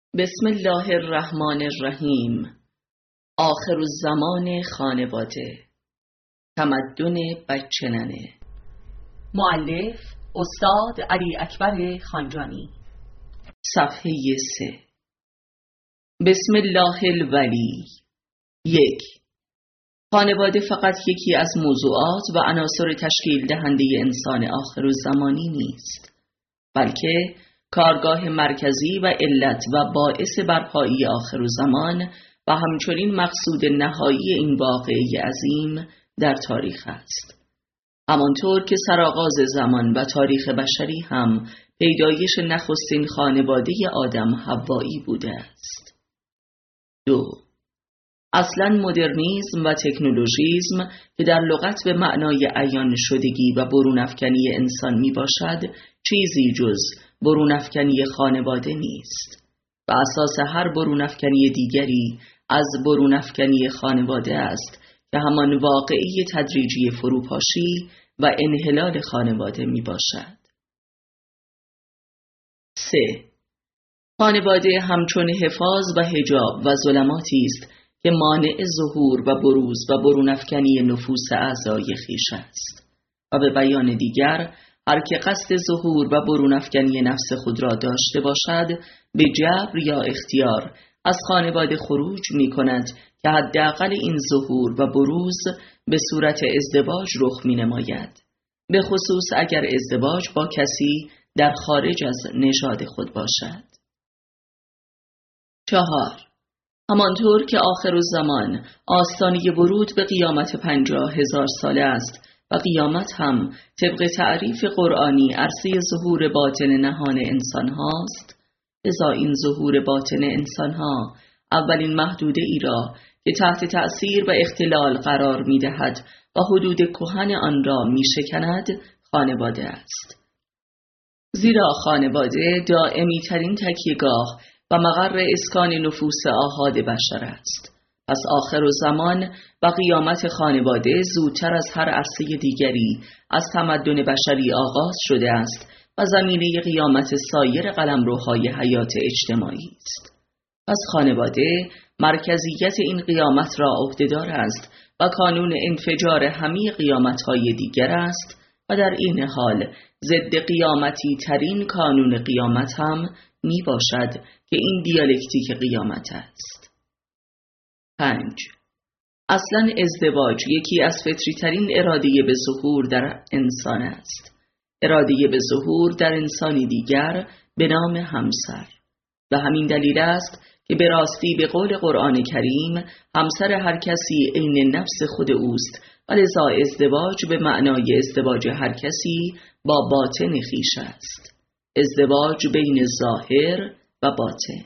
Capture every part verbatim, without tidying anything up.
بسم الله الرحمن الرحیم. آخرالزمان خانواده، تمدن بچه ننه. مؤلف استاد علی اکبر خانجانی. صفحه سه. بسم الله الولی. یک. خانواده فقط یکی از موضوعات و عناصر تشکیل دهنده انسان آخرالزمانی نیست، بلکه کارگاه مرکزی و علت و باعث برپایی آخرالزمان و همچنین مقصود نهایی این واقعه عظیم در تاریخ است. همانطور که سرآغاز زمان و تاریخ بشری هم پیدایش نخستین خانواده آدم حوایی بوده است. دو. اصلاً مدرنیسم و تکنولوژیسم که در لغت به معنای عیان شدگی و برون افکنی انسان می باشد، چیزی جز برون افکنی خانواده نیست و اساس هر برون افکنی دیگری از برون افکنی خانواده است که همان واقعی تدریجی فروپاشی و انحلال خانواده می باشد. سه. خانواده همچون حفاظ و حجاب و ظلماتی است که مانع ظهور و بروز و برون افکنی نفوس اعضای خویش است و به بیان دیگر، هر که قصد ظهور و برون افکنی نفس خود را داشته باشد به جبر یا اختیار از خانواده خروج می کند که حداقل این ظهور و بروز به صورت ازدواج رخ می نماید، به خصوص اگر ازدواج با کسی در خارج از نژاد خود باشد. چهار. همانطور که آخرالزمان آستانه ورود به قیامت پنجاه هزار ساله است و قیامت هم طبق تعریف قرآنی عرصه ظهور باطن نهان انسان هاست، لذا این ظهور باطن انسان ها اولین محدوده ای را که تحت تأثیر و اختلال قرار می دهد و حدود کهن آن را می شکند خانواده است. زیرا خانواده دائمی ترین تکیه‌گاه و مقر اسکان نفوس آحاد بشر است. پس آخرالزمان و قیامت خانواده زودتر از هر عرصه دیگری از تمدن بشری آغاز شده است و زمینه قیامت سایر قلمروهای حیات اجتماعی است. پس خانواده مرکزیت این قیامت را عهده‌دار است و کانون انفجار همه قیامت‌های دیگر است و در این حال ضد قیامتی ترین کانون قیامت هم می باشد که این دیالکتیک قیامت است. پنج. اصلاً ازدواج یکی از فطری ترین اراده به ظهور در انسان است. اراده به ظهور در انسانی دیگر به نام همسر. و همین دلیل است که به راستی به قول قرآن کریم همسر هر کسی عین نفس خود اوست و لذا ازدواج به معنای ازدواج هر کسی با باطن خویش است. ازدواج بین ظاهر و باطن.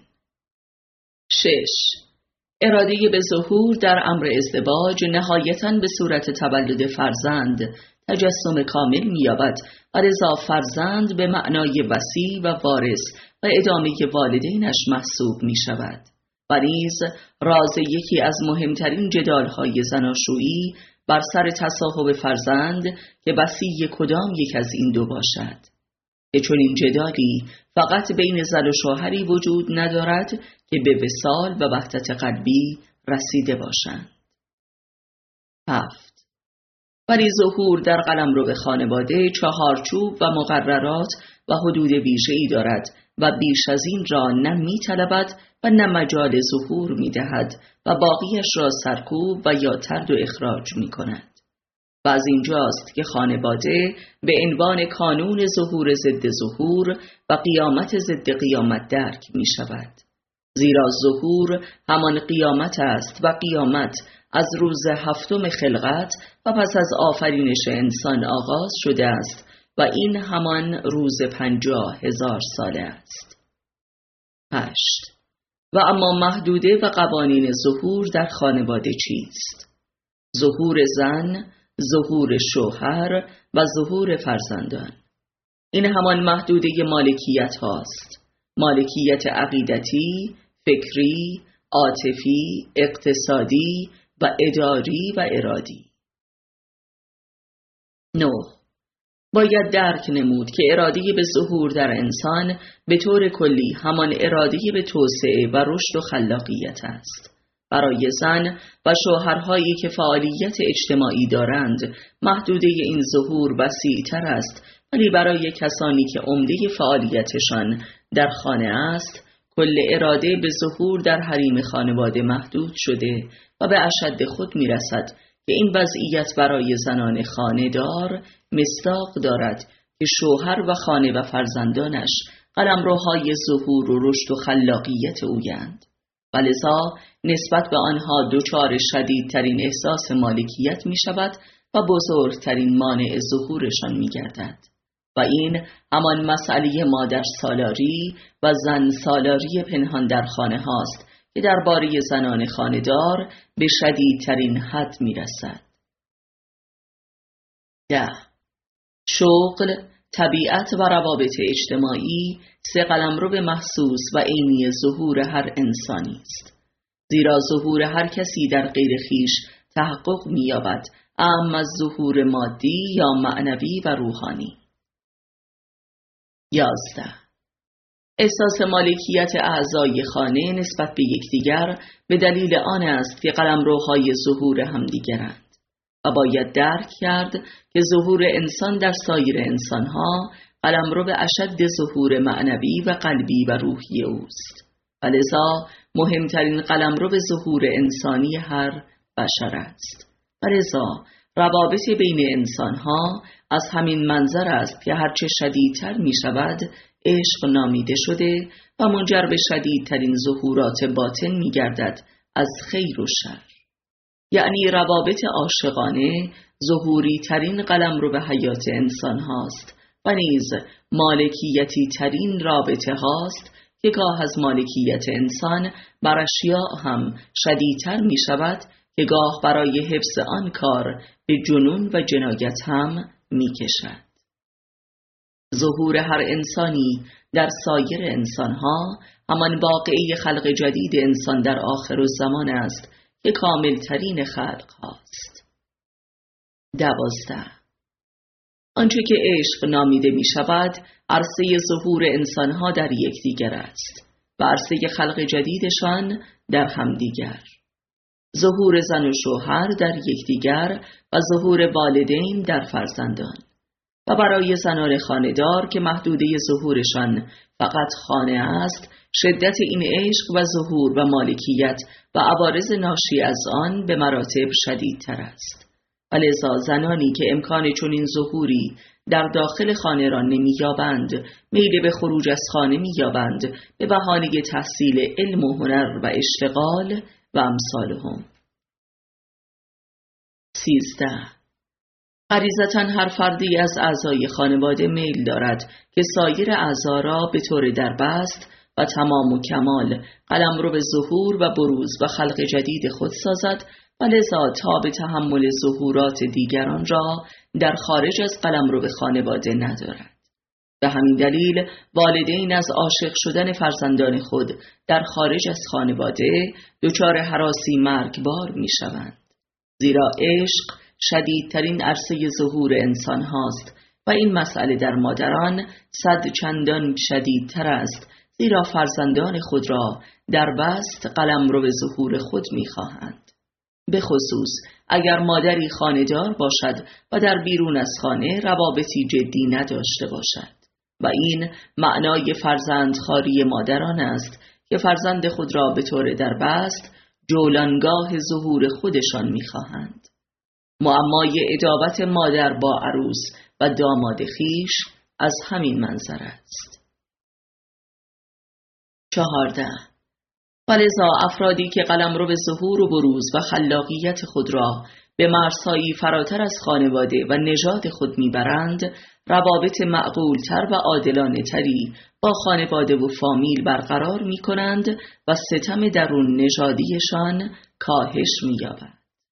شش. اراده به ظهور در امر ازدواج نهایتاً به صورت تولد فرزند تجسم کامل می‌یابد و لذا فرزند به معنای وصی و وارث و ادامه والدینش محسوب می شود. و نیز راز یکی از مهمترین جدال‌های زناشویی بر سر تصاحب فرزند که وصی کدام یک از این دو باشد، که چون این جدالی فقط بین زن و شوهری وجود ندارد که به وصال و وحدت قلبی رسیده باشند. هفت. ولی ظهور در قلمرو خانواده چهارچوب و مقررات و حدود ویژه‌ای دارد و بیش از این را نه می طلبد و نه مجال ظهور می دهد و باقیش را سرکوب و یا طرد و اخراج می کند. و از اینجاست که خانواده به عنوان کانون ظهور ضد ظهور و قیامت ضد قیامت درک می شود. زیرا ظهور همان قیامت است و قیامت از روز هفتم خلقت و پس از آفرینش انسان آغاز شده است و این همان روز پنجاه هزار ساله است. هشت. و اما محدوده و قوانین ظهور در خانواده چیست؟ ظهور زن، ظهور شوهر و ظهور فرزندان. این همان محدوده مالکیت هاست. مالکیت عقیدتی، فکری، عاطفی، اقتصادی و اداری و ارادی. نه. باید درک نمود که اراده به ظهور در انسان به طور کلی همان اراده به توسعه و رشد و خلاقیت است. برای زن و شوهرهایی که فعالیت اجتماعی دارند، محدوده این ظهور وسیع‌تر است، ولی برای کسانی که عمده فعالیتشان در خانه است، کل اراده به ظهور در حریم خانواده محدود شده و به اشد خود میرسد که این وضعیت برای زنان خانه‌دار مصداق دارد که شوهر و خانه و فرزندانش قلمروهای ظهور و رشد و خلاقیت اویند و لذا نسبت به آنها دچار شدیدترین احساس مالکیت می شود و بزرگترین مانع ظهورشان می گردد. و این همان مسئله مادر سالاری و زن سالاری پنهان در خانه هاست که درباره زنان خانه‌دار به شدیدترین حد می رسد. ده. شغل، طبیعت و روابط اجتماعی سه قلمرو محسوس و عینی ظهور هر انسانی است. زیرا ظهور هر کسی در غیر خویش تحقق می‌یابد، اعم از ظهور مادی یا معنوی و روحانی. یازده. احساس مالکیت اعضای خانه نسبت به یکدیگر به دلیل آن است که قلمروهای ظهور همدیگرند و باید درک کرد که ظهور انسان در سایر انسانها قلمرو به اشد ظهور معنوی و قلبی و روحی اوست و لذا مهمترین قلمرو به ظهور انسانی هر بشر است و لذا روابط بین انسانها از همین منظر است که هرچه شدیدتر می شود عشق نامیده شده و منجر به شدیدترین ظهورات باطن می گردد از خیر و شر. یعنی روابط عاشقانه ظهوری ترین قلمرو به حیات انسان هاست و نیز مالکیتی ترین رابطه هاست که گاه از مالکیت انسان بر اشیاء هم شدیدتر می شود که گاه برای حفظ آن کار به جنون و جنایت هم می کشد. ظهور هر انسانی در سایر انسانها همان واقعه خلق جدید انسان در آخر الزمان است که کامل ترین خلق هاست. دوازده. آنچه که عشق نامیده می شود عرصه ظهور انسانها در یکدیگر است و عرصه خلق جدیدشان در همدیگر. ظهور زن و شوهر در یکدیگر و ظهور والدین در فرزندان. و برای زنان خانه‌دار که محدوده ظهورشان فقط خانه است، شدت این عشق و ظهور و مالکیت و عوارض ناشی از آن به مراتب شدیدتر است. و لذا زنانی که امکان چنین ظهوری در داخل خانه را نمی‌یابند، میل به خروج از خانه می‌یابند به بهانه تحصیل علم و هنر و اشتغال و امثالهم. سیزده. غریزتاً هر فردی از اعضای خانواده میل دارد که سایر اعضا را به طور دربست و تمام و کمال قلمرو به ظهور و بروز و خلق جدید خود سازد و لذا تاب تحمل ظهورات دیگران را در خارج از قلمرو به خانواده ندارد. به همین دلیل والدین از عاشق شدن فرزندان خود در خارج از خانواده دچار هراسی مرگبار می شوند. زیرا عشق شدیدترین عرصه ظهور انسان هاست و این مسئله در مادران صد چندان شدیدتر است، زیرا فرزندان خود را در بست قلمرو به ظهور خود می خواهند. به خصوص اگر مادری خانه‌دار باشد و در بیرون از خانه روابطی جدی نداشته باشد و این معنای فرزندخواری مادران است که فرزند خود را به طور دربست جولانگاه ظهور خودشان می خواهند. معمای ادابت مادر با عروس و داماد خیش از همین منظر است. چهارده. فلذا افرادی که قلمرو به ظهور و بروز و خلاقیت خود را به مرزهایی فراتر از خانواده و نژاد خود میبرند، روابط معقولتر و عادلانه تری با خانواده و فامیل برقرار می کنند و ستم درون نژادیشان کاهش می‌یابد.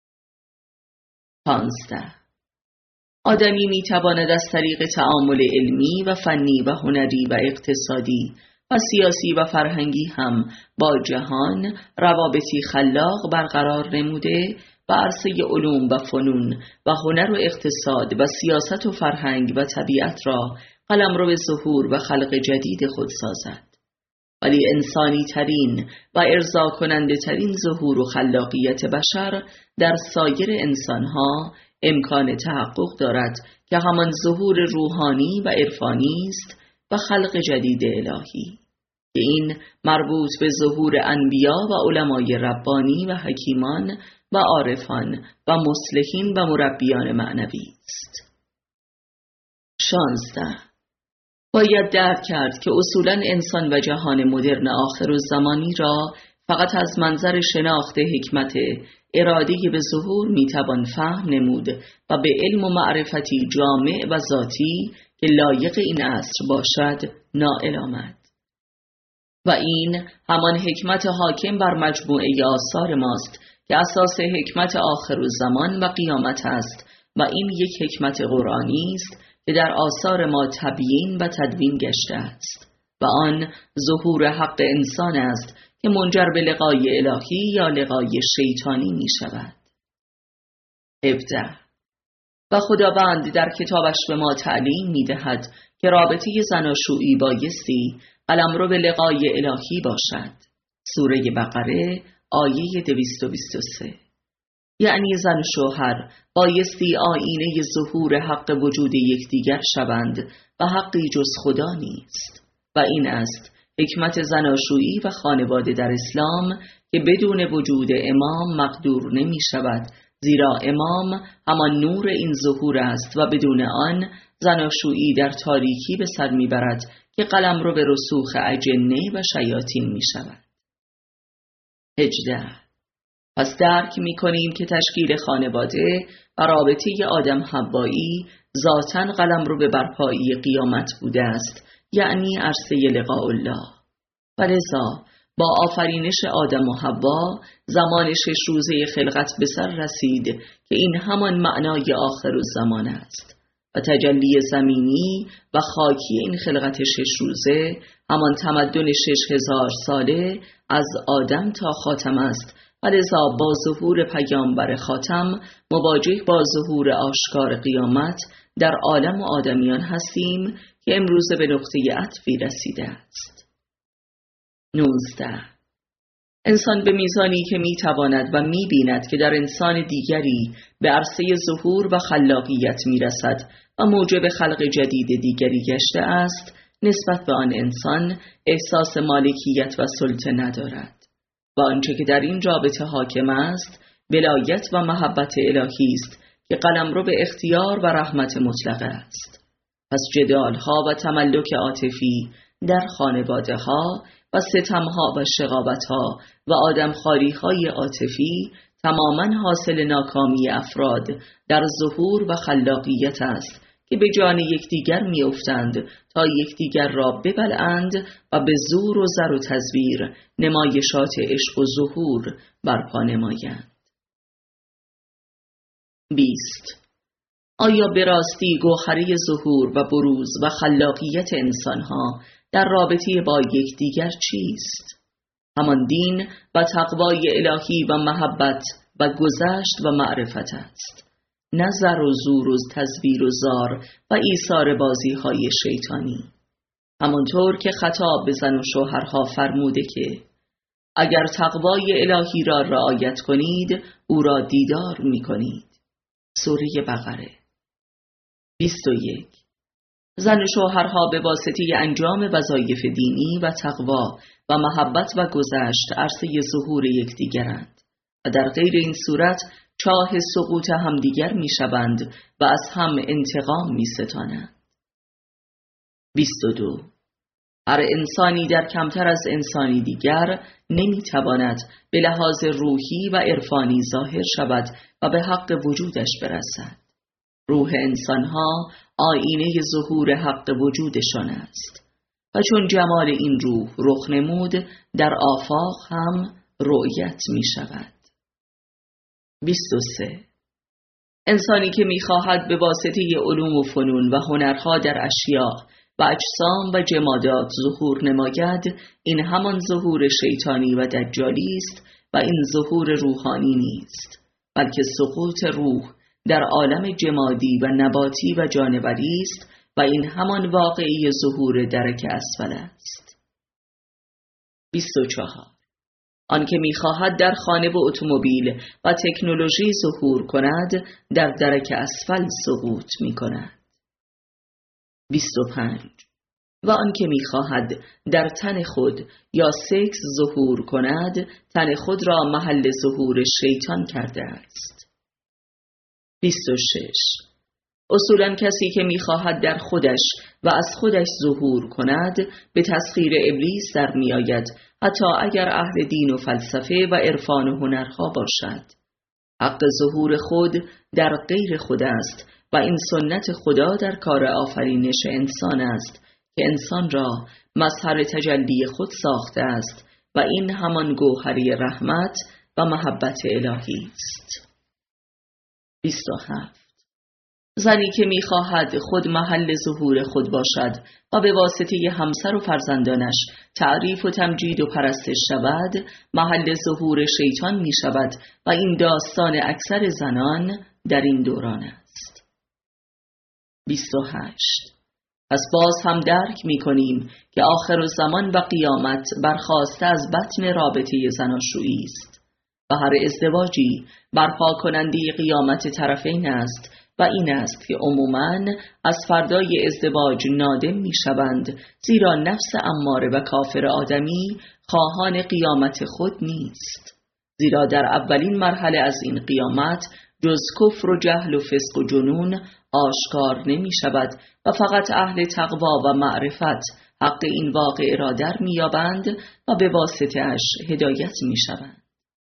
پانزده. آدمی می تواند از طریق تعامل علمی و فنی و هنری و اقتصادی و سیاسی و فرهنگی هم با جهان روابطی خلاق برقرار نموده و عرصه علوم و فنون و هنر و اقتصاد و سیاست و فرهنگ و طبیعت را قلمرو به ظهور و خلق جدید خود سازد. ولی انسانی ترین و ارضا کننده ترین ظهور و خلاقیت بشر در سایر انسانها امکان تحقق دارد که همان ظهور روحانی و عرفانی است و خلق جدید الهی، که این مربوط به ظهور انبیا و علمای ربانی و حکیمان و عارفان و مصلحین و مربیان معنوی است. شانزده. باید درک کرد که اصولاً انسان و جهان مدرن آخرالزمانی را فقط از منظر شناخت حکمت اراده به ظهور میتوان فهم نمود و به علم و معرفتی جامع و ذاتی که لایق این عصر باشد نائل آمد. و این همان حکمت حاکم بر مجموعه آثار ماست که اساس حکمت آخرالزمان و قیامت است و این یک حکمت قرآنی است که در آثار ما تبیین و تدوین گشته است و آن ظهور حق انسان است که منجر به لقای الهی یا لقای شیطانی می شود. هفده. و خداوند در کتابش به ما تعلیم می دهد که رابطه زناشویی بایستی قلمرو به لقای الهی باشد. سوره بقره آیه دویست و بیست و سه. یعنی زن و شوهر بایستی آینه ظهور حق وجود یکدیگر شوند و حقی جز خدا نیست و این است حکمت زناشویی و خانواده در اسلام که بدون وجود امام مقدور نمی شود، زیرا امام همان نور این ظهور است و بدون آن زناشویی در تاریکی به سر می برد که قلمرو به رسوخ اجنه و شیاطین می شود. هجده. پس درک می کنیم که تشکیل خانواده و رابطه آدم حوایی ذاتاً قلمرو به برپایی قیامت بوده است، یعنی عرصه لقاء الله. و لذا با آفرینش آدم و حوا زمان شش روزه خلقت به سر رسید که این همان معنای آخرالزمان است و تجلی زمینی و خاکی این خلقت شش روزه همان تمدن شش هزار ساله از آدم تا خاتم است و لذا با ظهور پیامبر خاتم مواجه با ظهور آشکار قیامت در عالم و آدمیان هستیم که امروز به نقطه عطفی رسیده است. نوزده. انسان به میزانی که میتواند و میبیند که در انسان دیگری به عرصه ظهور و خلاقیت میرسد و موجب خلق جدید دیگری گشته است، نسبت به آن انسان احساس مالکیت و سلطه ندارد و آنچه که در این رابطه حاکم است ولایت و محبت الهی است که قلمرو به اختیار و رحمت مطلقه است. پس جدالها و تملک عاطفی در خانواده ها و ستمها و شقاوتها و آدمخواریهای عاطفی تماما حاصل ناکامی افراد در ظهور و خلاقیت است که به جان یکدیگر میافتند تا یکدیگر را ببلعند و به زور و زر و تزویر نمایشات عشق و ظهور برپا نمایند. بیست. آیا به راستی گوهره ظهور و بروز و خلاقیت انسانها در رابطه با یکدیگر چیست؟ همان دین و تقوای الهی و محبت و گذشت و معرفت است، نظر و زور و تزویر و زار و ایثار بازی های شیطانی. همانطور که خطاب به زن و شوهرها فرموده که اگر تقوای الهی را رعایت کنید او را دیدار می کنید. سوره بقره. بیست و یک. زن و شوهرها به واسطه انجام وظایف دینی و تقوا و محبت و گذشت عرصه ظهور یکدیگرند و در غیر این صورت چاه سقوط همدیگر می شوند و از هم انتقام می ستانند. بیست و دو. هر انسانی در کمتر از انسانی دیگر نمی تواند به لحاظ روحی و عرفانی ظاهر شود و به حق وجودش برسد. روح انسانها آینه ظهور حق وجودشان است و چون جمال این روح رخ نمود در آفاق هم رؤیت می شود. بیست و سه. انسانی که می خواهد به واسطه علوم و فنون و هنرها در اشیاء و اجسام و جمادات ظهور نماید، این همان ظهور شیطانی و دجالی است و این ظهور روحانی نیست بلکه سقوط روح در عالم جمادی و نباتی و جانوری است و این همان واقعی ظهور درک اسفل است. بیست و چهار. آنکه می‌خواهد در خانه و اتومبیل و تکنولوژی ظهور کند، در درک اسفل سقوط می‌کند. بیست و پنج. و آنکه می‌خواهد در تن خود یا سکس ظهور کند، تن خود را محل ظهور شیطان کرده است. بیست و شش. اصولاً کسی که می‌خواهد در خودش و از خودش ظهور کند، به تسخیر ابلیس در می‌آید، حتی اگر اهل دین و فلسفه و عرفان و هنرها باشد. حق ظهور خود در غیر خود است و این سنت خدا در کار آفرینش انسان است که انسان را مظهر تجلی خود ساخته است و این همان گوهری رحمت و محبت الهی است. بیست و هفت. زنی که می‌خواهد خود محل ظهور خود باشد و به واسطه همسر و فرزندانش تعریف و تمجید و پرستش شود، محل ظهور شیطان می‌شود و این داستان اکثر زنان در این دوران است. بیست و هشت. پس باز هم درک می‌کنیم که آخرالزمان و قیامت برخاسته از بطن رابطه زناشویی است و هر ازدواجی برپا کننده قیامت طرفین است و این است که عموماً از فردای ازدواج نادم می‌شوند، زیرا نفس اماره و کافر آدمی خواهان قیامت خود نیست، زیرا در اولین مرحله از این قیامت جز کفر و جهل و فسق و جنون آشکار نمی‌شود و فقط اهل تقوا و معرفت حق این واقعه را در می‌یابند و به واسطه اش هدایت می‌شوند.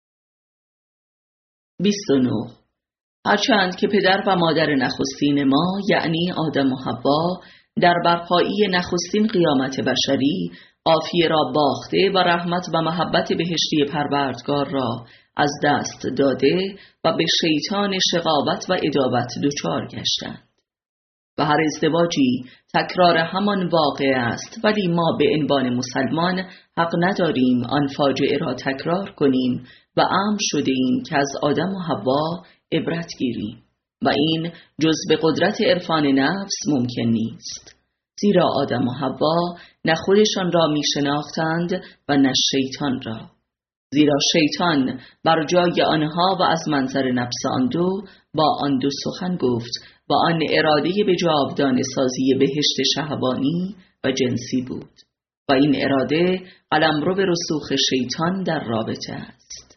بیست و نه. هرچند که پدر و مادر نخستین ما یعنی آدم و حوا در برپایی نخستین قیامت بشری عافیه را باخته و رحمت و محبت بهشتی پروردگار را از دست داده و به شیطان شقاوت و عداوت دچار گشتند و هر ازدواجی تکرار همان واقعه است، ولی ما به عنوان مسلمان حق نداریم آن فاجعه را تکرار کنیم و امر شده ایم که از آدم و حوا عبرت گیریم و این جز به قدرت عرفان نفس ممکن نیست، زیرا آدم و حوا نه خودشان را می شناختند و نه شیطان را، زیرا شیطان بر جای آنها و از منظر نفس آن دو با آن دو سخن گفت و آن اراده به جاودانه سازی بهشت شهوانی و جنسی بود و این اراده قلمرو به رسوخ شیطان در رابطه است.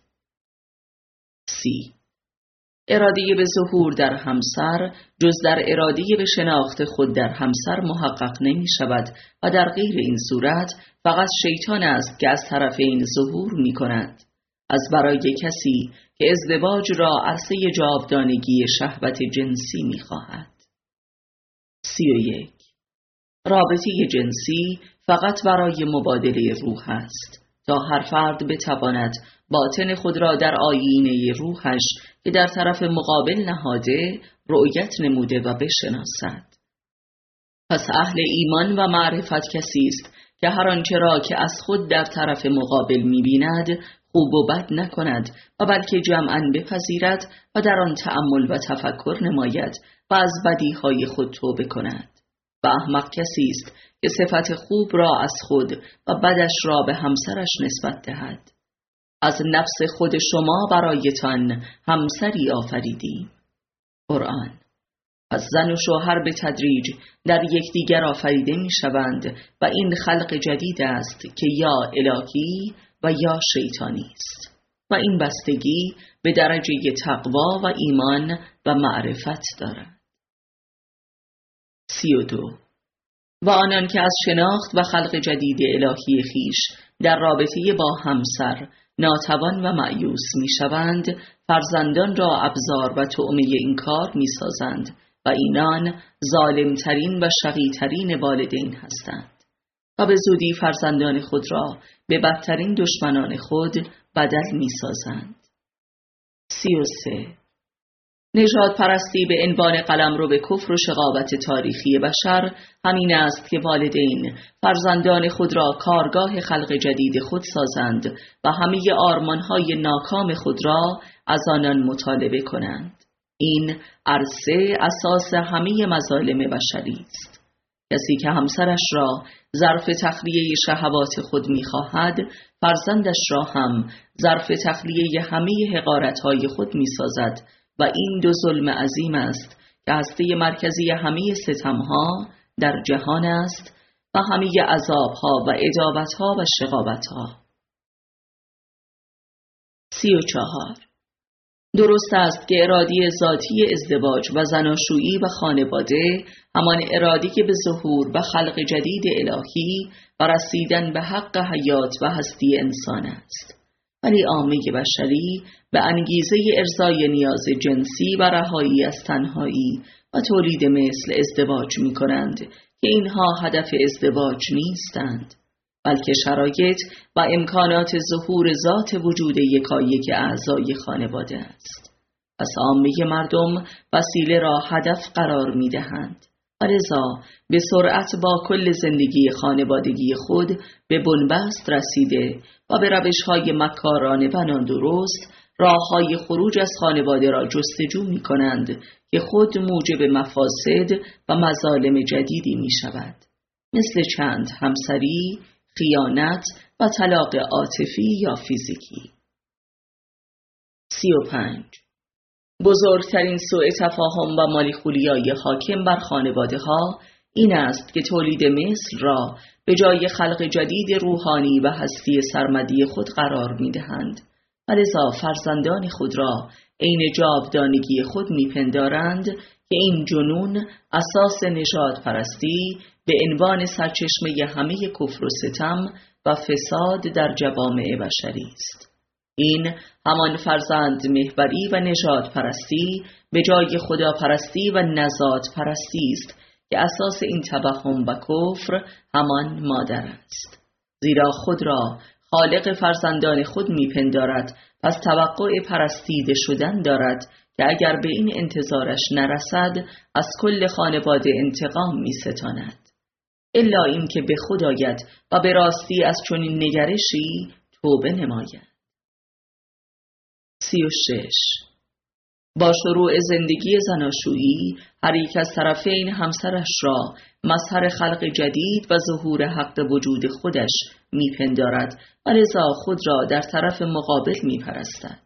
سی. اراده به ظهور در همسر جز در اراده به شناخت خود در همسر محقق نمی شود و در غیر این صورت فقط شیطان است که از طرف این ظهور می کند، از برای کسی که ازدواج را عرصه جاودانگی شهوت جنسی می خواهد. سی و یک. رابطه جنسی فقط برای مبادله روح است تا هر فرد بتواند باطن خود را در آیینه روحش که در طرف مقابل نهاده رؤیت نموده و بشناسد. پس اهل ایمان و معرفت کسی است که هر آنچه را که از خود در طرف مقابل می‌بیند خوب و بد نکند و بلکه جمعاً بپذیرد و در آن تأمل و تفکر نماید و از بدیهای خود توبه کند. و احمق کسی است که صفت خوب را از خود و بدش را به همسرش نسبت دهد. از نفس خود شما برایتان همسری آفریدیم. قرآن. از زن و شوهر به تدریج در یکدیگر آفریده می شوند و این خلق جدید است که یا الهی و یا شیطانی است و این بستگی به درجه تقوا و ایمان و معرفت دارد. سی و دو. و آنان که از شناخت و خلق جدید الهی خیش در رابطه با همسر ناتوان و مایوس می شوند، فرزندان را ابزار و طعمه این کار می سازند و اینان ظالمترین و شقیترین والدین هستند و به زودی فرزندان خود را به بدترین دشمنان خود بدل می سازند. سی و سه. نژاد پرستی به عنوان قلمرو به کفر و شقاوت تاریخی بشر همین است که والدین فرزندان خود را کارگاه خلق جدید خود سازند و همه آرمانهای ناکام خود را از آنان مطالبه کنند. این عرصه اساس همه مظالم بشری است. کسی که همسرش را ظرف تخلیه شهوات خود می‌خواهد، فرزندش را هم ظرف تخلیه همه حقارت‌های خود می‌سازد و این دو ظلم عظیم است که هسته مرکزی همه ستم‌ها در جهان است و همه عذاب‌ها و عداوت‌ها و شقاوت‌ها. سی و چهار. درست است که ارادی ذاتی ازدواج و زناشویی و خانواده همان ارادی که به ظهور و خلق جدید الهی و رسیدن به حق حیات و هستی انسان است. ولی عامه بشری به انگیزه ارضای نیاز جنسی و رهایی از تنهایی و تولید مثل ازدواج می کنند که اینها هدف ازدواج نیستند، بلکه شرایط و امکانات ظهور ذات وجود یکایک اعضای خانواده است. پس عامه مردم وسیله را هدف قرار می دهند و لذا به سرعت با کل زندگی خانوادگی خود به بنبست رسیده و به روش‌های مکارانه و نادرست راه‌های خروج از خانواده را جستجو می کنند که خود موجب مفاسد و مظالم جدیدی می شود، مثل چند همسری، خیانت و طلاق عاطفی یا فیزیکی. سی و پنج. بزرگترین سوء تفاهم و مالیخولیای حاکم بر خانواده ها این است که تولید مثل را به جای خلق جدید روحانی و هستی سرمدی خود قرار می دهند و لذا فرزندان خود را عین جاودانگی خود می پندارند که این جنون اساس نژاد پرستی به عنوان سرچشمه همه کفر و ستم و فساد در جوامع بشری است. این همان فرزند محوری و نژاد پرستی به جای خدا پرستی و نزاد پرستی است که اساس این توهم و کفر همان مادر است. زیرا خود را خالق فرزندان خود میپندارد، پس توقع پرستیده شدن دارد که اگر به این انتظارش نرسد از کل خانواده انتقام میستاند، الا این که به خود آید و به راستی از چنین نگرشی توبه نماید. سی و شش. با شروع زندگی زناشویی هر یک از طرفین همسرش را مظهر خلق جدید و ظهور حق وجود خودش میپندارد و لذا خود را در طرف مقابل میپرستد.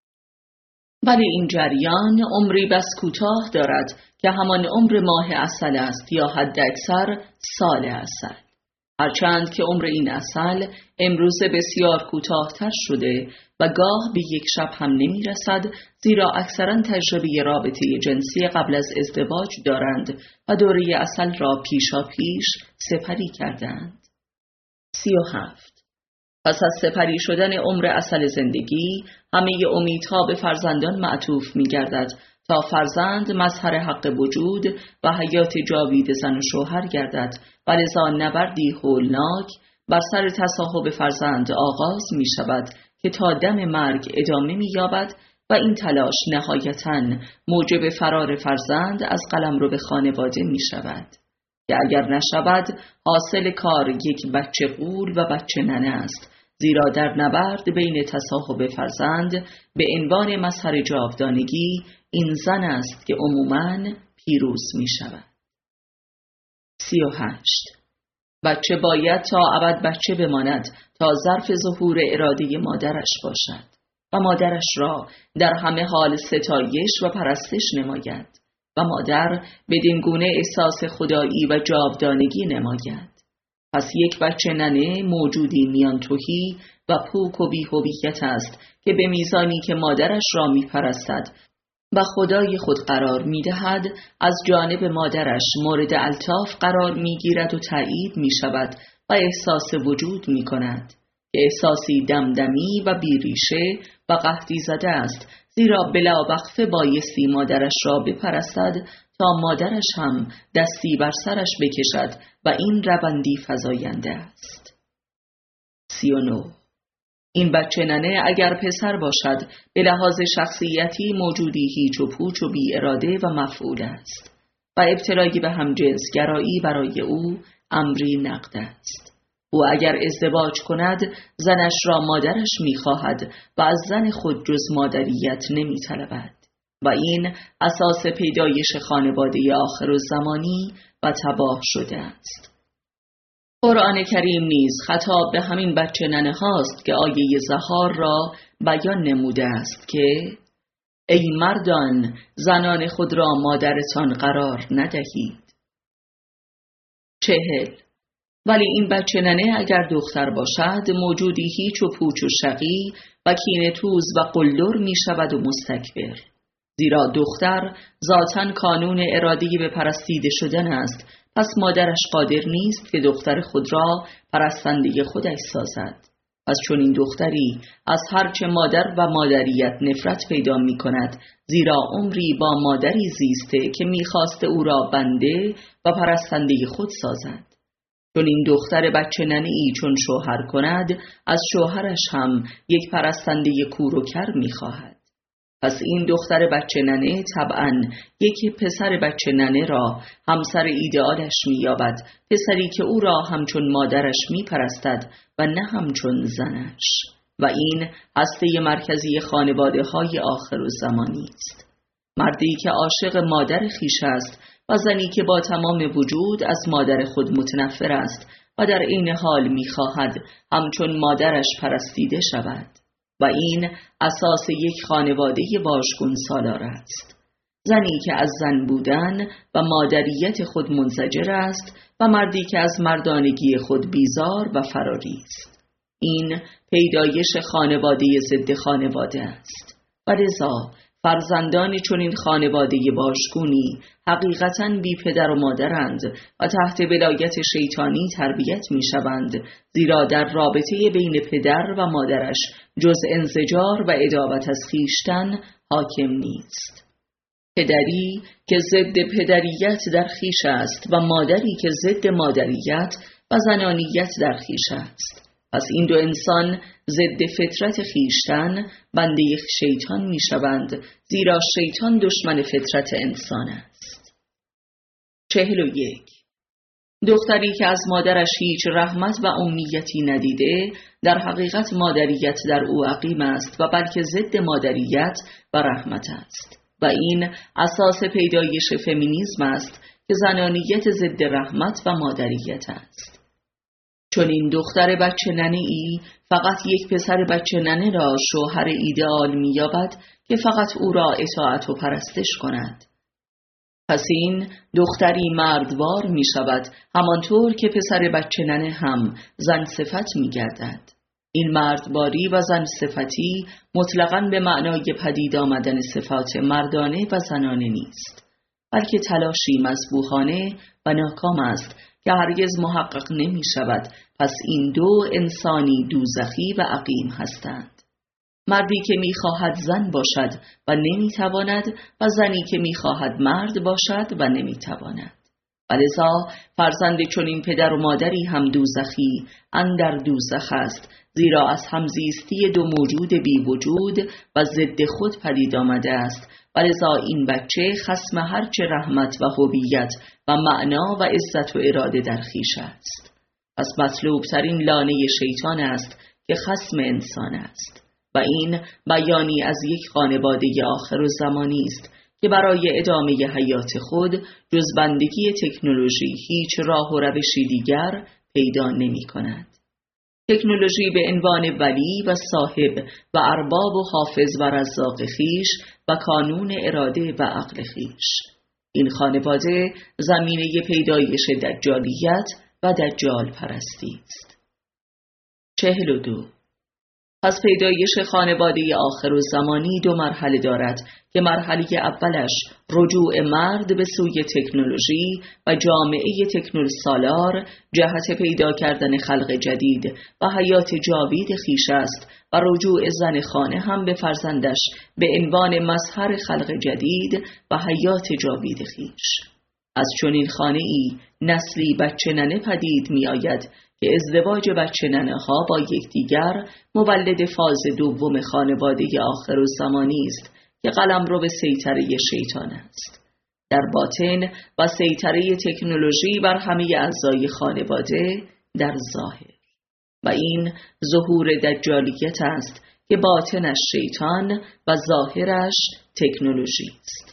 ولی این جریان عمری بس کوتاه دارد که همان عمر ماه عسل است یا حد اکثر سال عسل، هرچند که عمر این عسل امروزه بسیار کوتاه‌تر شده و گاه به یک شب هم نمی رسد، زیرا اکثرا تجربه رابطه جنسی قبل از ازدواج دارند و دوره عسل را پیشا پیش سپری کردند. سی و هفت. پس از سپری شدن عمر عسل زندگی همه امیدها به فرزندان معطوف می گردد تا فرزند مظهر حق وجود و حیات جاوید زن و شوهر گردد و لذا نبردی هولناک بر سر تصاحب فرزند آغاز می شود که تا دم مرگ ادامه می یابد و این تلاش نهایتاً موجب فرار فرزند از قلمرو خانواده می شود که اگر نشود حاصل کار یک بچه غول و بچه ننه است، زیرا در نبرد بین تصاحب فرزند به عنوان مظهر جاودانگی این زن است که عموماً پیروز می شود. سی و هشت. بچه باید تا ابد بچه بماند تا ظرف ظهور اراده مادرش باشد و مادرش را در همه حال ستایش و پرستش نماید و مادر بدین گونه احساس خدایی و جاودانگی نماید. پس یک بچه ننه موجودی میان تهی و پوک و بی‌هویت است که به میزانی که مادرش را می پرستد و خدای خود قرار می دهد، از جانب مادرش مورد الطاف قرار می گیرد و تایید می شود و احساس وجود می کند که احساسی دمدمی و بیریشه و قحطی زده است، زیرا بلا وقفه بایستی مادرش را بپرستد تا مادرش هم دستی بر سرش بکشد و این روندی فزاینده است. سی و نو. این بچه ننه اگر پسر باشد به لحاظ شخصیتی موجودی هیچ و پوچ و بی اراده و مفعول است و ابتلای به همجنسگرایی برای او امری نقد است. او اگر ازدواج کند زنش را مادرش می‌خواهد و از زن خود جز مادریت نمی‌طلبد و این اساس پیدایش خانواده آخرالزمانی و تباه شده است. قرآن کریم نیز خطاب به همین بچه ننه هاست که آیه زهار را بیان نموده است که ای مردان زنان خود را مادرتان قرار ندهید. چهل. ولی این بچه ننه اگر دختر باشد موجودی هیچ و پوچ و شقی و کینه توز و قلدر می شود و مستکبر، زیرا دختر ذاتاً کانون ارادی به پرستیده شدن است، پس مادرش قادر نیست که دختر خود را پرستنده خودش سازد. پس چون این دختری از هرچه مادر و مادریت نفرت پیدا می کند، زیرا عمری با مادری زیسته که می خواست او را بنده و پرستنده خود سازد. چون این دختر بچه ننه‌ای چون شوهر کند، از شوهرش هم یک پرستنده کور و کر می خواهد. پس این دختر بچه ننه طبعاً یک پسر بچه ننه را همسر ایدئالش می یابد، پسری که او را همچون مادرش می پرستد و نه همچون زنش، و این هسته مرکزی خانواده های آخرالزمانی است. مردی که عاشق مادر خویش است و زنی که با تمام وجود از مادر خود متنفر است و در عین حال می خواهد همچون مادرش پرستیده شود، و این اساس یک خانواده واژگون سالار است. زنی که از زن بودن و مادریت خود منزجر است و مردی که از مردانگی خود بیزار و فراری است. این پیدایش خانواده ضد خانواده است و لذا فرزندان چنین خانواده واژگونی حقیقتاً بی پدر و مادرند و تحت ولایت شیطانی تربیت می شوند، زیرا در رابطه بین پدر و مادرش جز انزجار و عداوت از خویشتن حاکم نیست. پدری که ضد پدریت در خویش است و مادری که ضد مادریت و زنانیت در خویش است. پس این دو انسان ضد فطرت خویشتن بنده شیطان می شوند، زیرا شیطان دشمن فطرت انسان است. چهل و یک. دختری که از مادرش هیچ رحمت و امیتی ندیده، در حقیقت مادریت در او عقیم است و بلکه ضد مادریت و رحمت است، و این اساس پیدایش فمینیسم است که زنانیت ضد رحمت و مادریت است. چون این دختر بچه ننه ای فقط یک پسر بچه ننه را شوهر ایدئال می یابد که فقط او را اطاعت و پرستش کند. پس این دختری مردوار می شود، همانطور که پسر بچه ننه هم زن صفت می گردد. این مردواری و زن صفتی مطلقاً به معنای پدید آمدن صفات مردانه و زنانه نیست، بلکه تلاشی مذبوحانه و ناکام است که هرگز محقق نمی شود. پس این دو انسانی دوزخی و عقیم هستند. مردی که می خواهد زن باشد و نمی تواند و زنی که می خواهد مرد باشد و نمی تواند. ولذا فرزند چنین پدر و مادری هم دوزخی اندر دوزخ است، زیرا از همزیستی دو موجود بی وجود و ضد خود پدید آمده است. ولذا این بچه خصم هرچه رحمت و هویت و معنا و عزت و اراده در خویش است. پس مطلوب ترین لانه شیطان است که خصم انسان است، و این بیانی از یک خانواده آخرالزمانی است که برای ادامه حیات خود جز بندگی تکنولوژی هیچ راه و روشی دیگر پیدا نمی کند. تکنولوژی به عنوان ولی و صاحب و ارباب و حافظ و رزاق خویش و کانون اراده و عقل خویش. این خانواده زمینه پیدایش دجالیت و دجال پرستی است. چهل و دو. پس پیدایش خانواده آخرالزمانی دو مرحله دارد که مرحله اولش رجوع مرد به سوی تکنولوژی و جامعه تکنولسالار جهت پیدا کردن خلق جدید و حیات جاوید خویش است، و رجوع زن خانه هم به فرزندش به عنوان مظهر خلق جدید و حیات جاوید خویش. از چنین خانه ای نسلی بچه ننه پدید می آید که ازدواج بچه ننه ها با یکدیگر مولد فاز دوم خانواده آخرالزمانی است که قلمرو به سیطره شیطان است. در باطن و سیطره تکنولوژی بر همه اعضای خانواده در ظاهر، و این ظهور دجالیت است که باطنش شیطان و ظاهرش تکنولوژی است.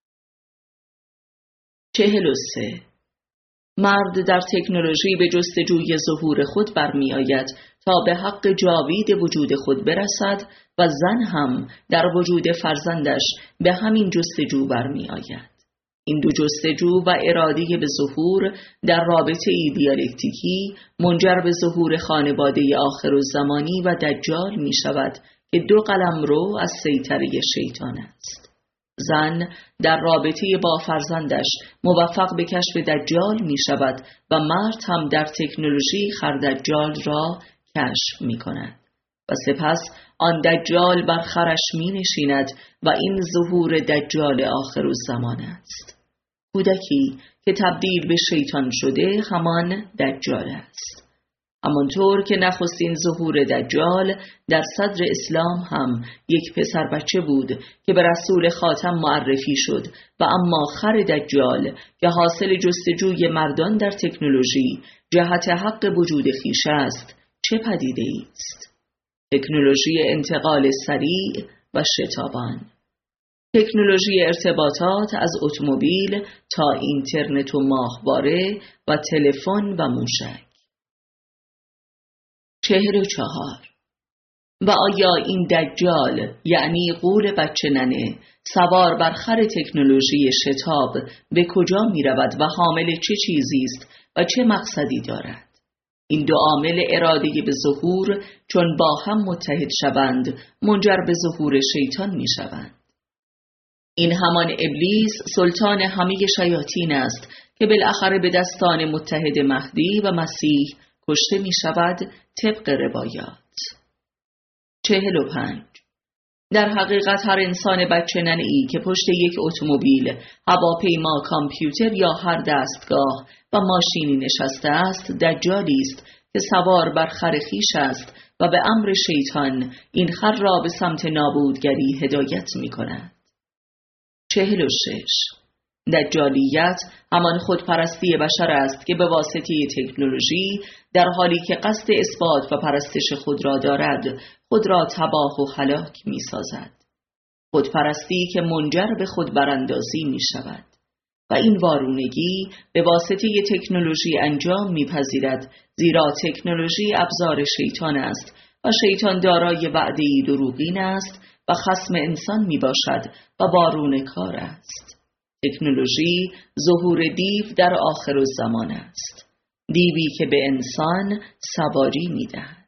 چهل و سه. مرد در تکنولوژی به جستجوی ظهور خود برمی آید تا به حق جاوید وجود خود برسد و زن هم در وجود فرزندش به همین جستجو برمی آید. این دو جستجو و اراده به ظهور در رابطه دیالکتیکی منجر به ظهور خانواده آخرالزمانی و دجال می شود که دو قلمرو از سیطره شیطان است. زن در رابطه با فرزندش موفق به کشف دجال می شود و مرد هم در تکنولوژی خردجال را کشف می کند و سپس آن دجال بر خرش می نشیند و این ظهور دجال آخرالزمان است. کودکی که تبدیل به شیطان شده همان دجال است. همانطور که نخستین ظهور دجال در صدر اسلام هم یک پسر بچه بود که به رسول خاتم معرفی شد و اما خر دجال که حاصل جستجوی مردان در تکنولوژی جهت حق وجود خویش است، چه پدیده است؟ تکنولوژی انتقال سریع و شتابان، تکنولوژی ارتباطات از اتومبیل تا اینترنت و ماهواره و تلفن و موشک. چهل و چهار. و آیا این دجال یعنی غول بچه ننه سوار بر خر تکنولوژی شتاب به کجا می رود و حامل چه چیزی است و چه مقصدی دارد؟ این دو عامل اراده به ظهور چون با هم متحد شوند منجر به ظهور شیطان می شوند. این همان ابلیس سلطان همه شیاطین است که بالاخره به دستان متحد مهدی و مسیح کشته می شود طبق روایات. چهل و پنج. در حقیقت هر انسان بچه ننه‌ای که پشت یک اتومبیل، هواپیما، کامپیوتر یا هر دستگاه و ماشینی نشسته است دجالی است که سوار بر خر خویش است و به امر شیطان این خر را به سمت نابودگری هدایت می کند. چهل و شش. دجالیت همان خودپرستی بشر است که به واسطه تکنولوژی در حالی که قصد اثبات و پرستش خود را دارد خود را تباه و هلاک می سازد. خودپرستی که منجر به خود براندازی می شود و این وارونگی به واسطه تکنولوژی انجام می پذیرد، زیرا تکنولوژی ابزار شیطان است و شیطان دارای وعده‌ای دروغین است و خصم انسان می باشد و وارونه کار است. تکنولوژی ظهور دیو در آخرالزمان است، دیوی که به انسان سواری می دهد.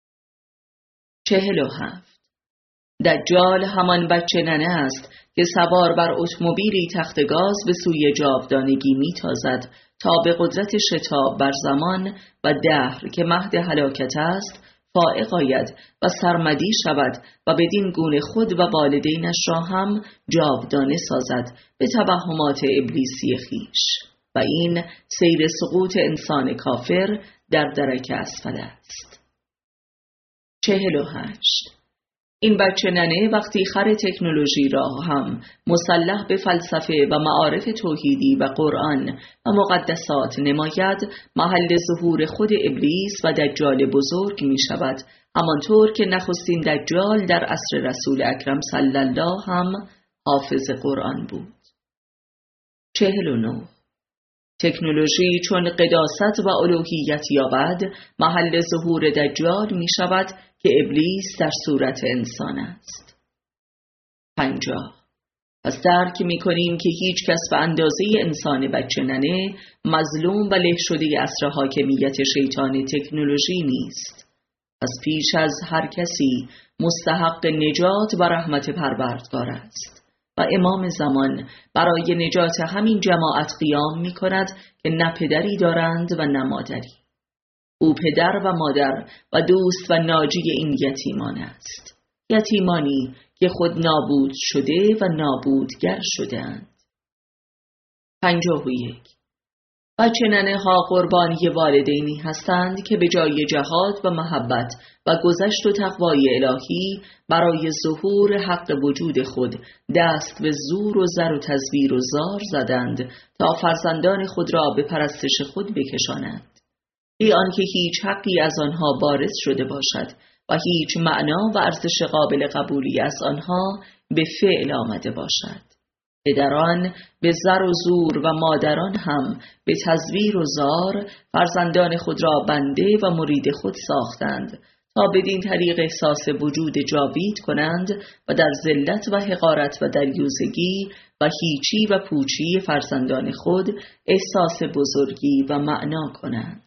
چهل و هفت. دجال همان بچه ننه است که سوار بر اتومبیلی تخت گاز به سوی جاودانگی می تازد تا به قدرت شتاب بر زمان و دهر که مهد هلاکت است فائق آید و سرمدی شود و بدین گونه خود و والدینش را هم جاودانه سازد به توهمات ابلیسی خویش و این سیر سقوط انسان کافر در درک اسفل است. چهل و هشت. این بچه ننه وقتی خر تکنولوژی را هم مسلح به فلسفه و معارف توحیدی و قرآن و مقدسات نماید محل ظهور خود ابلیس و دجال بزرگ می شود، همانطور که نخستین دجال در عصر رسول اکرم صلی الله هم حافظ قرآن بود. چهل و نه. تکنولوژی چون قداست و الوهیت یابد محل ظهور دجال می شود که ابلیس در صورت انسان است. پنجاه. پس درک می کنیم که هیچ کس به اندازه انسان بچه ننه مظلوم و له شده عصر حاکمیت شیطان تکنولوژی نیست. پس پیش از هر کسی مستحق نجات و رحمت پروردگار است و امام زمان برای نجات همین جماعت قیام می کند که نه پدری دارند و نه مادری. او پدر و مادر و دوست و ناجی این یتیمان است، یتیمانی که خود نابود شده و نابودگر شده‌اند. پنجاه و یک. بچه ننه ها قربانی والدینی هستند که به جای جهاد و محبت و گذشت و تقوای الهی برای ظهور حق وجود خود دست به زور و زر و تزویر و زار زدند تا فرزندان خود را به پرستش خود بکشانند، بی آنکه هیچ حقی از آنها وارد شده باشد و هیچ معنا و ارزش قابل قبولی از آنها به فعل آمده باشد. پدران به زر و زور و مادران هم به تزویر و زار فرزندان خود را بنده و مرید خود ساختند تا بدین طریق احساس وجود جاوید کنند و در ذلت و حقارت و دریوزگی و هیچی و پوچی فرزندان خود احساس بزرگی و معنا کنند.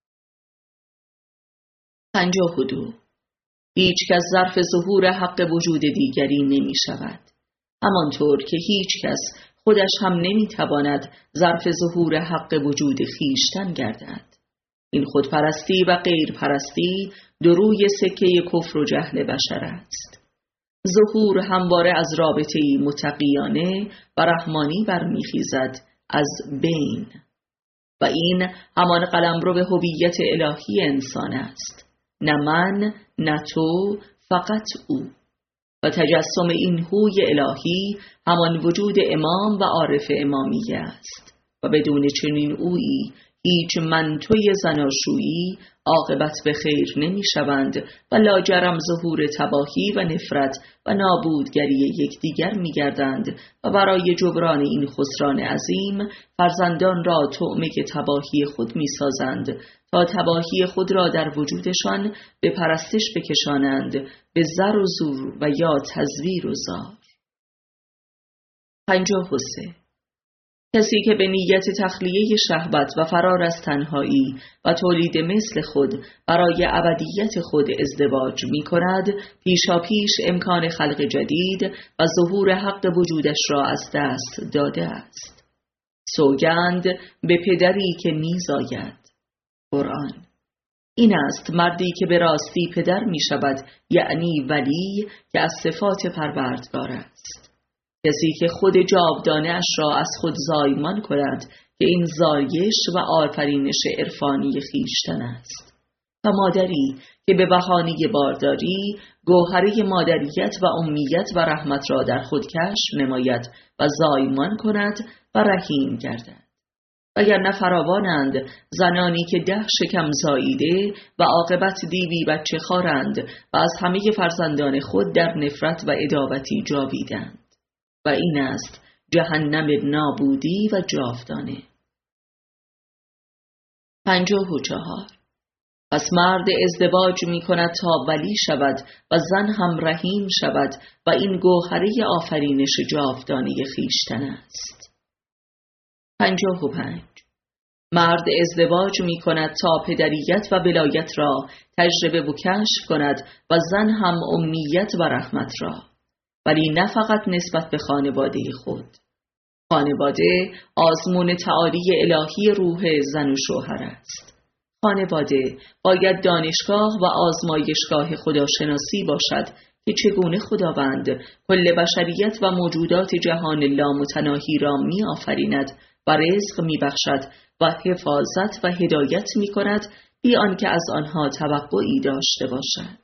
پنجاه و دو. هیچ کس ظرف ظهور حق وجود دیگری نمی شود، همانطور که هیچ کس خودش هم نمی تواند ظرف ظهور حق وجود خیشتن گردد. این خودپرستی و غیر پرستی دو روی سکه کفر و جهل بشر است. ظهور همواره از رابطه‌ای متقیانه و رحمانی برمیخیزد از بین و این همان قلمرو به هویت الهی انسان است، نه من نه تو، فقط او. و تجسم این هوی الهی همان وجود امام و عارف امامیه است و بدون چنین اویی هیچ من توی زناشویی عاقبت به خیر نمی شوند و لاجرم ظهور تباهی و نفرت و نابودگری یکدیگر می گردند و برای جبران این خسران عظیم فرزندان را طعمه تباهی خود می سازند تا تباهی خود را در وجودشان به پرستش بکشانند، به زر و زور و یا تزویر و زار. پنجاه و سه. کسی که به نیت تخلیه شهوت و فرار از تنهایی و تولید مثل خود برای ابدیت خود ازدواج می کند، پیشا پیش امکان خلق جدید و ظهور حق وجودش را از دست داده است. سوگند به پدری که می زاید. قرآن. این است مردی که به راستی پدر می شود، یعنی ولی که از صفات پروردگار است. کسی که خود جاودانه اش را از خود زایمان کند که این زایش و آفرینش عرفانی خیشتن است. و مادری که به بهانه بارداری گوهره مادریت و امیت و رحمت را در خود کشف نماید و زایمان کند و رحیم گردد. وگرنه فراوانند زنانی که ده شکم زاییده و عاقبت دیوی بچه خارند و از همه فرزندان خود در نفرت و عداوتی جاویدند. و این است جهنم نابودی و جاودانه. پنجاه و چهار. پس مرد ازدواج می کند تا ولی شود و زن هم رحیم شود و این گوهره آفرینش جاودانه خیشتن است. پنجاه و پنج. مرد ازدواج می کند تا پدریت و ولایت را تجربه و کشف کند و زن هم امیت و رحمت را، ولی نه فقط نسبت به خانواده خود. خانواده آزمون تعالی الهی روح زن و شوهر است. خانواده باید دانشگاه و آزمایشگاه خداشناسی باشد که چگونه خداوند کل بشریت و موجودات جهان لامتناهی را می آفریند و رزق می بخشد و حفاظت و هدایت می کند بی آنکه از آنها توقعی داشته باشد.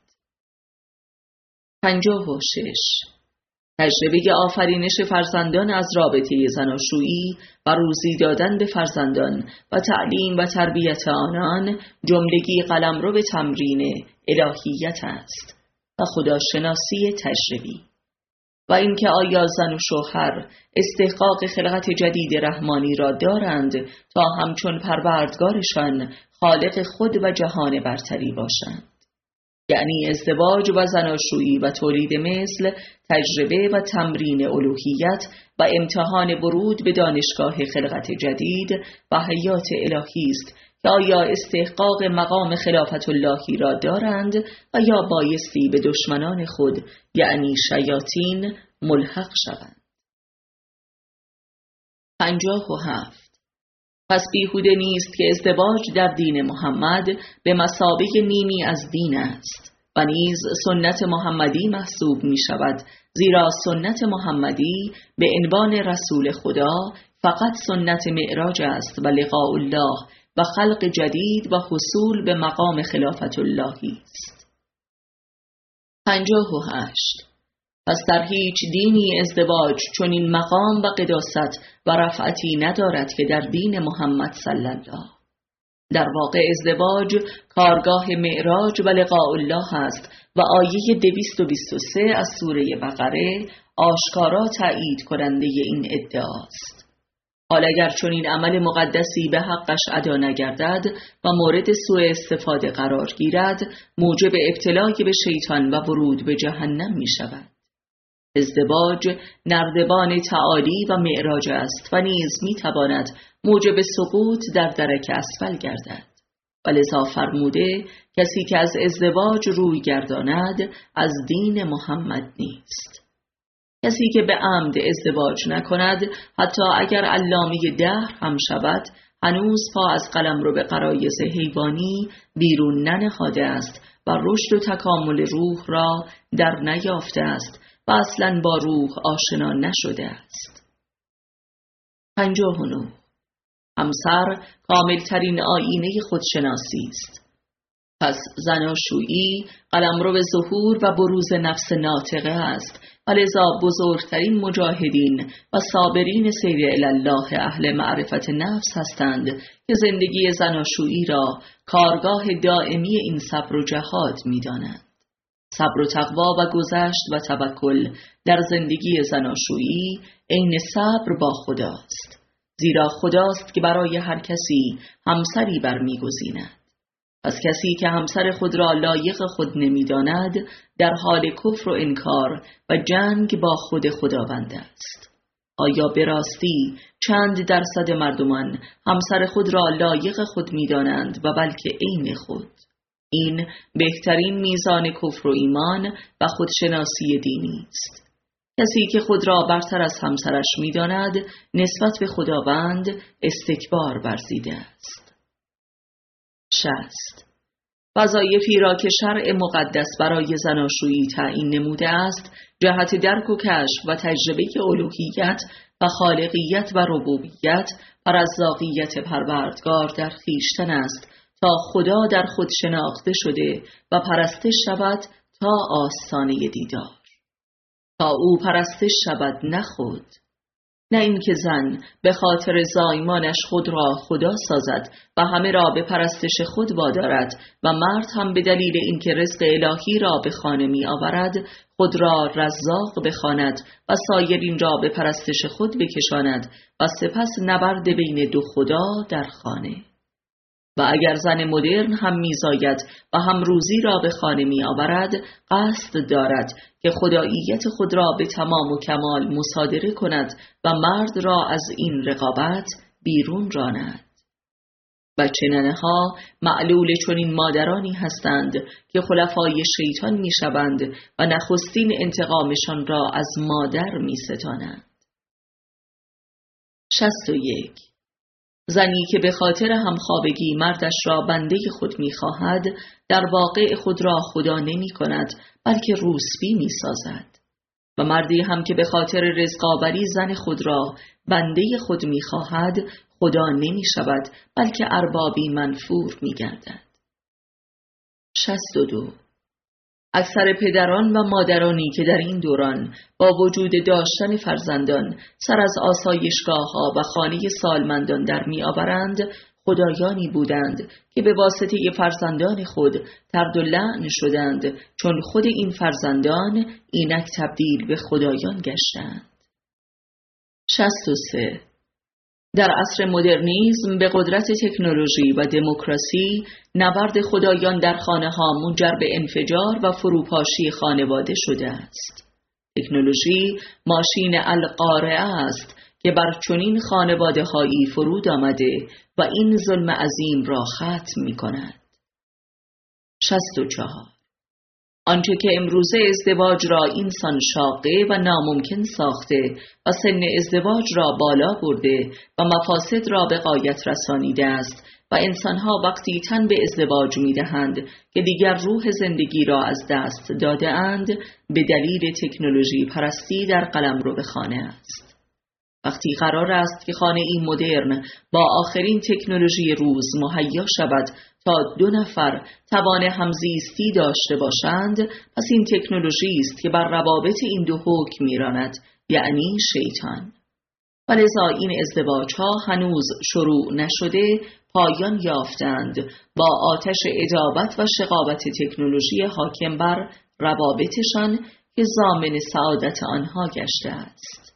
پنجاه و شش. تجربه آفرینش فرزندان از رابطه زناشویی و روزی دادن به فرزندان و تعلیم و تربیت آنان جملگی قلمرو به تمرین الهیت است و خداشناسی تجربی. و اینکه آیا زن و شوهر استحقاق خلقت جدید رحمانی را دارند تا همچون پروردگارشان خالق خود و جهان برتری باشند. یعنی ازدواج و زناشویی و تولید مثل تجربه و تمرین الوهیت و امتحان ورود به دانشگاه خلقت جدید و حیات الهی است که آیا استحقاق مقام خلافت اللهی را دارند و یا بایستی به دشمنان خود یعنی شیاطین ملحق شوند. پنجاه و هفت. پس بیهوده نیست که ازدواج در دین محمد به مثابه نیمی از دین است و نیز سنت محمدی محسوب می شود، زیرا سنت محمدی به عنوان رسول خدا فقط سنت معراج است و لقاء الله و خلق جدید و حصول به مقام خلافت اللهی است. پنجاه و هشت. پس در هیچ دینی ازدواج چون این مقام و قداست و رفعتی ندارد که در دین محمد صلی الله. در واقع ازدواج کارگاه معراج و لقاء الله است و آیه دویست و بیست و سه از سوره بقره آشکارا تأیید کننده این ادعاست. حال اگر چون این عمل مقدسی به حقش ادا نگردد و مورد سوء استفاده قرار گیرد، موجب ابتلای به شیطان و ورود به جهنم می شود. ازدواج نردبان تعالی و معراج است و نیز می تواند موجب سقوط در درک اسفل گردد. ولذا فرموده کسی که از ازدواج روی گرداند از دین محمد نیست. کسی که به عمد ازدواج نکند حتی اگر علامه دهر هم شود، هنوز پا از قلمرو به غرایز حیوانی بیرون ننهاده است و رشد و تکامل روح را در نیافته است و اصلاً با روح آشنا نشده است. پنجاه و نه. همسر کاملترین آینه خودشناسی است. پس زناشویی قلمرو به ظهور و بروز نفس ناطقه است و لذا بزرگترین مجاهدین و صابرین سیر الله اهل معرفت نفس هستند که زندگی زناشویی را کارگاه دائمی این صبر و جهاد می دانند. صبر و تقوا و گذشت و توکل در زندگی زناشویی عین صبر با خداست، زیرا خداست که برای هر کسی همسری برمیگزیند. پس کسی که همسر خود را لایق خود نمی‌داند در حال کفر و انکار و جنگ با خود خداوند است. آیا به راستی چند درصد مردمان همسر خود را لایق خود می‌دانند و بلکه عین خود؟ این بهترین میزان کفر و ایمان و خودشناسی دینی است. کسی که خود را برتر از همسرش می‌داند نسبت به خداوند استکبار ورزیده است. شصت. وظایفی را که شرع مقدس برای زناشویی تعیین نموده است جهت درک و کشف و تجربه الوهیت و خالقیت و ربوبیت و رزاقیت پروردگار در خویشتن است تا خدا در خود شناخته شده و پرستش شود تا آستانه دیدار، تا او پرستش شود نه خود. نه اینکه زن به خاطر زایمانش خود را خدا سازد و همه را به پرستش خود وادارد و مرد هم به دلیل اینکه رزق الهی را به خانه می آورد خود را رزاق بخواند و سایرین را به پرستش خود بکشاند و سپس نبرد بین دو خدا در خانه. و اگر زن مدرن هم میزاید و هم روزی را به خانه می آورد، قصد دارد که خداییت خود را به تمام و کمال مصادره کند و مرد را از این رقابت بیرون راند. بچه ننه ها معلول چنین مادرانی هستند که خلفای شیطان می شوند و نخستین انتقامشان را از مادر می ستانند. شصت و یک. زنی که به خاطر همخوابگی مردش را بنده خود می خواهد در واقع خود را خدا نمی کند بلکه روسبی می سازد. و مردی هم که به خاطر رزقاوری زن خود را بنده خود می خواهد خدا نمی شود بلکه اربابی منفور می گردد. شصت و دو. اکثر پدران و مادرانی که در این دوران با وجود داشتن فرزندان سر از آسایشگاه ها و خانه سالمندان در می آورند خدایانی بودند که به واسطه فرزندان خود ترد و لعن شدند، چون خود این فرزندان اینک تبدیل به خدایان گشتند. شصت و سه. در عصر مدرنیسم به قدرت تکنولوژی و دموکراسی نبرد خدایان در خانه ها منجر به انفجار و فروپاشی خانواده شده است. تکنولوژی ماشین القارعه است که بر چنین خانواده هایی فرود آمده و این ظلم عظیم را ختم می کند. شصت و چهار. آنچه که امروزه ازدواج را اینسان شاقه و ناممکن ساخته و سن ازدواج را بالا برده و مفاسد را به غایت رسانیده است و انسانها وقتی تن به ازدواج می دهند که دیگر روح زندگی را از دست داده اند به دلیل تکنولوژی پرستی در قلمرو خانه است. وقتی قرار است که خانه‌ای مدرن با آخرین تکنولوژی روز مهیا شود تا دو نفر توان همزیستی داشته باشند، پس این تکنولوژی است که بر روابط این دو حکم می‌راند، یعنی شیطان. ولذا این ازدواج‌ها هنوز شروع نشده پایان یافتند با آتش عداوت و شقاوت تکنولوژی حاکم بر روابطشان که ضامن سعادت آنها گشته است.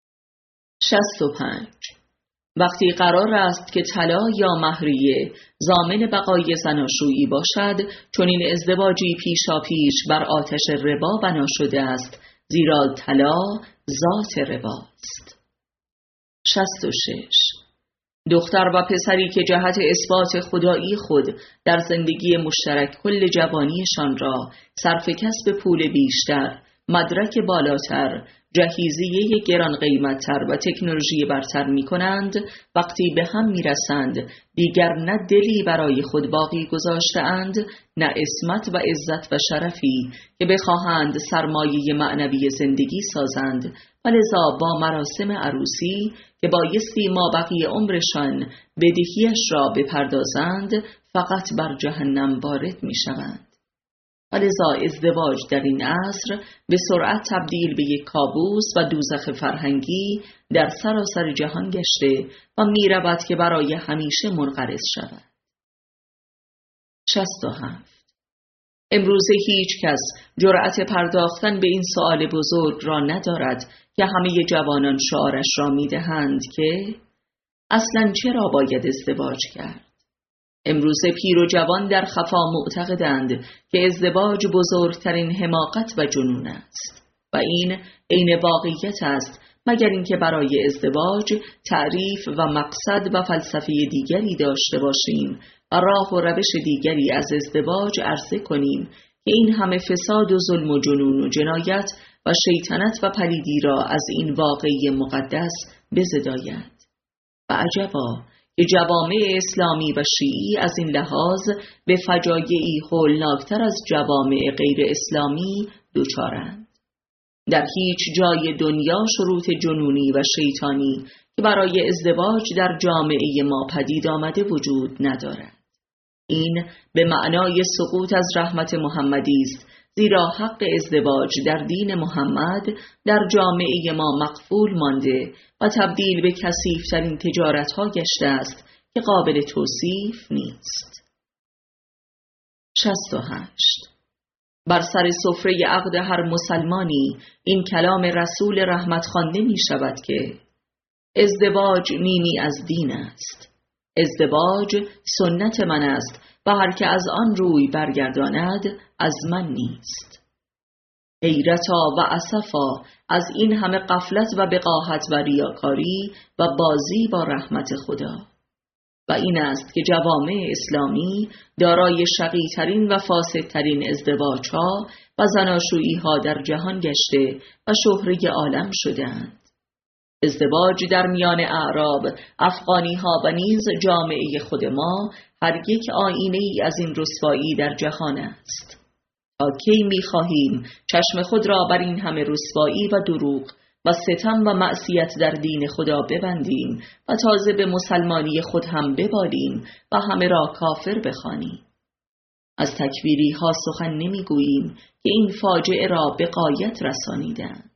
شصت و پنج. وقتی قرار است که طلا یا مهریه ضامن بقای زناشویی باشد، چون این ازدواجی پیشاپیش بر آتش ربا بنا شده است، زیرا طلا ذات رباست. شصت و شش. دختر و پسری که جهت اثبات خدایی خود در زندگی مشترک کل جوانیشان را صرف کسب پول بیشتر، مدرک بالاتر، جهیزیه گران قیمتتر و تکنولوژی برتر می کنند، وقتی به هم می رسند دیگر نه دلی برای خود باقی گذاشته‌اند، نه اسمت و عزت و شرفی که بخواهند سرمایه معنوی زندگی سازند، ولذا با مراسم عروسی که بایستی ما بقیه عمرشان بدهیش را بپردازند، فقط بر جهنم وارد می شوند. ولذا ازدواج در این عصر به سرعت تبدیل به یک کابوس و دوزخ فرهنگی در سراسر جهان گشته و می رود که برای همیشه منقرض شود. شصت و هفت. امروزه هیچ کس جرأت پرداختن به این سؤال بزرگ را ندارد که همه جوانان شعارش را می دهند که اصلاً چرا باید ازدواج کرد؟ امروزه پیر و جوان در خفا معتقدند که ازدواج بزرگترین حماقت و جنون است و این عین واقعیت است، مگر اینکه برای ازدواج تعریف و مقصد و فلسفه دیگری داشته باشیم و راه و روش دیگری از ازدواج عرضه کنیم که این همه فساد و ظلم و جنون و جنایت و شیطنت و پلیدی را از این واقعی مقدس بزداید. و عجبا که جوامع اسلامی و شیعی از این لحاظ به فجایعی هولناکتر از جوامع غیر اسلامی دوچارند. در هیچ جای دنیا شروط جنونی و شیطانی که برای ازدواج در جامعه ما پدید آمده وجود ندارد. این به معنای سقوط از رحمت محمدی است، زیرا حق ازدواج در دین محمد در جامعه ما مقفول مانده و تبدیل به کثیف‌ترین تجارت‌ها گشته است که قابل توصیف نیست. شصت و هشت. بر سر سفره عقد هر مسلمانی این کلام رسول رحمت خوانده می شود که ازدواج نیمی از دین است. ازدواج سنت من است و هر که از آن روی برگرداند از من نیست. حیرتا و اسفا از این همه غفلت و بقاحت و ریاکاری و بازی با رحمت خدا. و این است که جوامع اسلامی دارای شقی‌ترین و فاسدترین ازدواج‌ها و زناشویی‌ها در جهان گشته و شهره عالم شدند. ازدواج در میان اعراب، افغانی‌ها و نیز جامعه خود ما هر یک آیینه‌ای از این رسوایی در جهان است. تا کی می‌خواهیم چشم خود را بر این همه رسوایی و دروغ و ستم و معصیت در دین خدا ببندیم و تازه به مسلمانی خود هم ببالیم و همه را کافر بخوانیم؟ از تکفیری ها سخن نمیگوییم که این فاجعه را به غایت رسانیدند.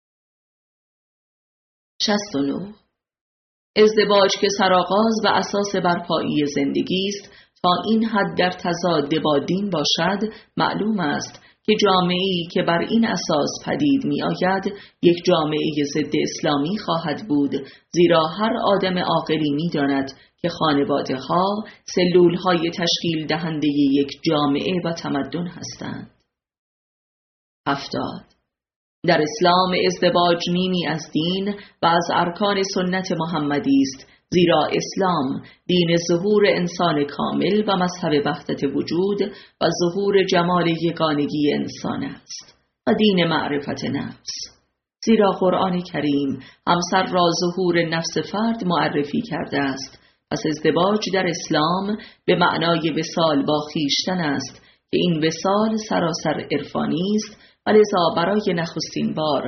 شصت و نه. ازدواج که سرآغاز و اساس برپایی زندگی است، تا این حد در تضاد با دین باشد، معلوم است که جامعه‌ای که بر این اساس پدید می آید یک جامعه ضد اسلامی خواهد بود، زیرا هر آدم عاقلی می داند که خانواده ها سلول های تشکیل دهنده یک جامعه و تمدن هستند. هفتاد. در اسلام ازدواج نیمی از دین و از ارکان سنت محمدی است، زیرا اسلام دین ظهور انسان کامل و مذهب وحدت وجود و ظهور جمال یگانگی انسان است و دین معرفت نفس، زیرا قرآن کریم همسر را ظهور نفس فرد معرفی کرده است. پس ازدواج در اسلام به معنای وصال با خویشتن است که این وصال سراسر عرفانی است و لذا برای نخستین بار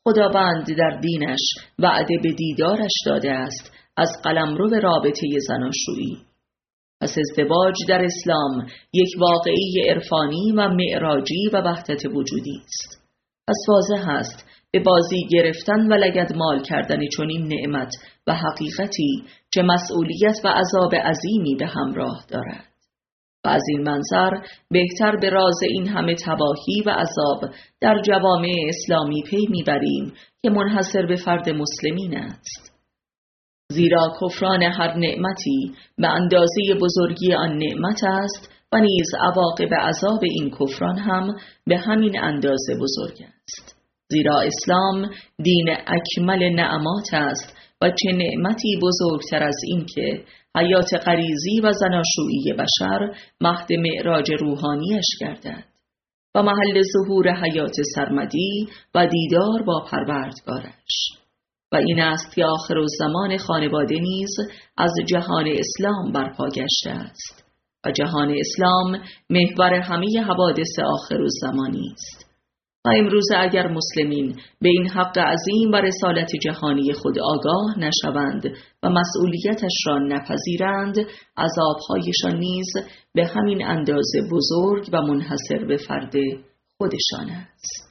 خداوند در دینش وعده به دیدارش داده است از قلمرو رابطه زناشویی. پس ازدواج در اسلام یک واقعی عرفانی و معراجی و وحدت وجودی است. پس واضح است به بازی گرفتن و لگدمال کردن چنین نعمت و حقیقتی که مسئولیت و عذاب عظیمی به همراه دارد. و از این منظر بهتر به راز این همه تباهی و عذاب در جوامع اسلامی پی میبریم که منحصر به فرد مسلمین است. زیرا کفران هر نعمتی به اندازه بزرگی آن نعمت است و نیز عواقب عذاب این کفران هم به همین اندازه بزرگ است. زیرا اسلام دین اکمل نعمات است و چه نعمتی بزرگتر از این که حیات غریزی و زناشویی بشر مهد معراج روحانیش گردد و محل ظهور حیات سرمدی و دیدار با پروردگارش. و این است که آخرالزمان خانواده نیز از جهان اسلام برپا گشته است و جهان اسلام محور همه حوادث آخرالزمانی است. و امروز اگر مسلمین به این حق عظیم و رسالت جهانی خود آگاه نشوند و مسئولیتش را نپذیرند، عذابهایشان نیز به همین اندازه بزرگ و منحصر به فرد خودشان است.